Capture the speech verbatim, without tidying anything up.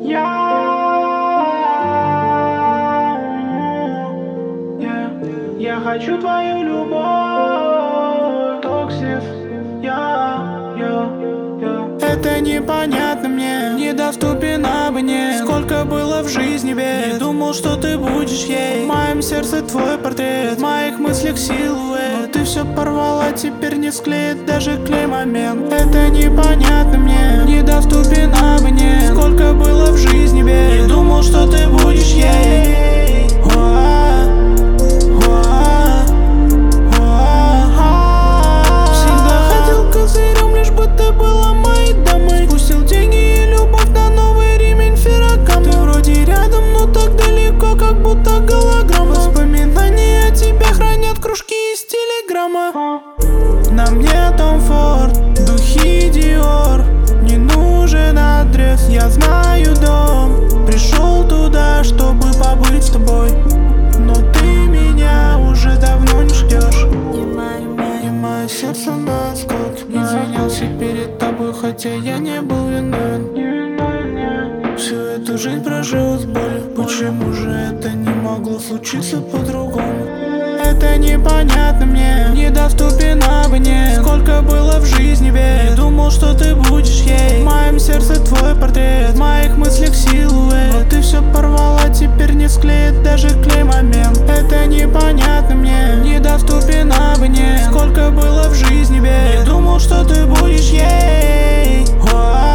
Я, я, я хочу твою любовь, токсис. Я, я, я. Это непонятно мне, недоступен обне. Сколько было в жизни бед, не думал, что ты будешь ей. В моем сердце твой портрет, в моих мыслях силуэт. Ты все порвала, теперь не склеит даже клей момент. Это непонятно мне, недоступен обне. Сколько было в жизни бед, не думал, что ты будешь ей. Всегда хотел козырем, лишь бы ты была моей дамой. Спустил деньги и любовь на новый ремень Феррагам. Ты вроде рядом, но так далеко, как будто голограмма. Воспоминания о тебе хранят кружки из телеграмма. На мне Том Форд, духи Диор. Не нужен адрес, я знаю дом. Пришел туда, чтобы побыть с тобой, но ты меня уже давно не ждешь. И мое сердце на осколки. Извинялся перед тобой, хотя я не был виновен. Всю эту жизнь прожил с болью. Почему же это не могло случиться по-другому? Это непонятно мне, недоступен обне. Сколько было в жизни бед, не думал, что ты будешь ей. В моем сердце твой портрет, в моих мыслях силуэт. Но ты все порвала, теперь не склеит даже клей момент. Это непонятно мне, недоступен обне. Сколько было в жизни бед, не думал, что ты будешь ей.